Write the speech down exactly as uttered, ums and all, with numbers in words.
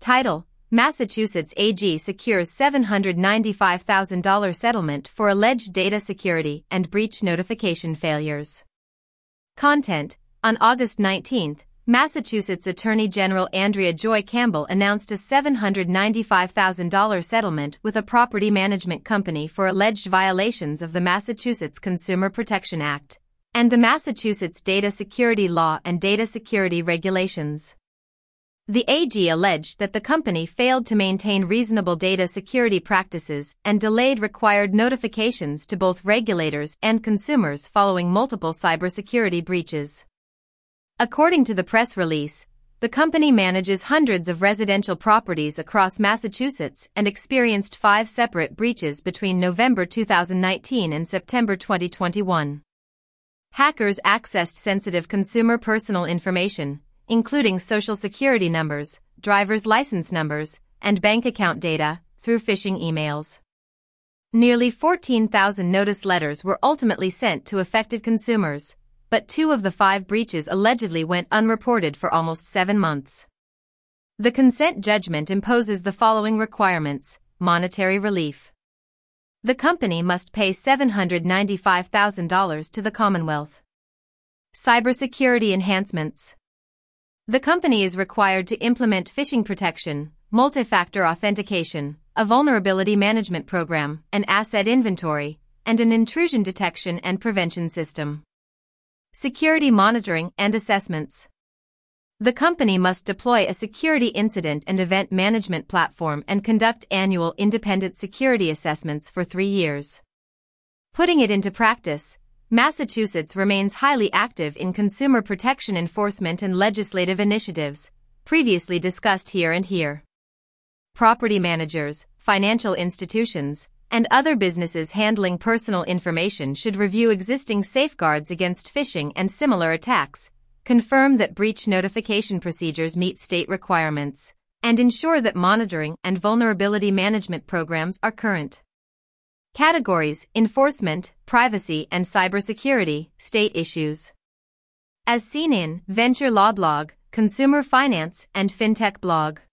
Title: Massachusetts A G secures seven hundred ninety-five thousand dollars settlement for alleged data security and breach notification failures. Content: On August nineteenth, Massachusetts Attorney General Andrea Joy Campbell announced a seven hundred ninety-five thousand dollars settlement with a property management company for alleged violations of the Massachusetts Consumer Protection Act and the Massachusetts Data Security Law and Data Security Regulations. The A G alleged that the company failed to maintain reasonable data security practices and delayed required notifications to both regulators and consumers following multiple cybersecurity breaches. According to the press release, the company manages hundreds of residential properties across Massachusetts and experienced five separate breaches between November two thousand nineteen and September twenty twenty-one. Hackers accessed sensitive consumer personal information, including social security numbers, driver's license numbers, and bank account data, through phishing emails. Nearly fourteen thousand notice letters were ultimately sent to affected consumers, but two of the five breaches allegedly went unreported for almost seven months. The consent judgment imposes the following requirements: monetary relief. The company must pay seven hundred ninety-five thousand dollars to the Commonwealth. Cybersecurity enhancements. The company is required to implement phishing protection, multi-factor authentication, a vulnerability management program, an asset inventory, and an intrusion detection and prevention system. Security monitoring and assessments. The company must deploy a security incident and event management platform and conduct annual independent security assessments for three years. Putting it into practice, Massachusetts remains highly active in consumer protection enforcement and legislative initiatives, previously discussed here and here. Property managers, financial institutions, and other businesses handling personal information should review existing safeguards against phishing and similar attacks, confirm that breach notification procedures meet state requirements, and ensure that monitoring and vulnerability management programs are current. Categories: enforcement, privacy and cybersecurity, state issues. As seen in Venture Law Blog, Consumer Finance and FinTech Blog.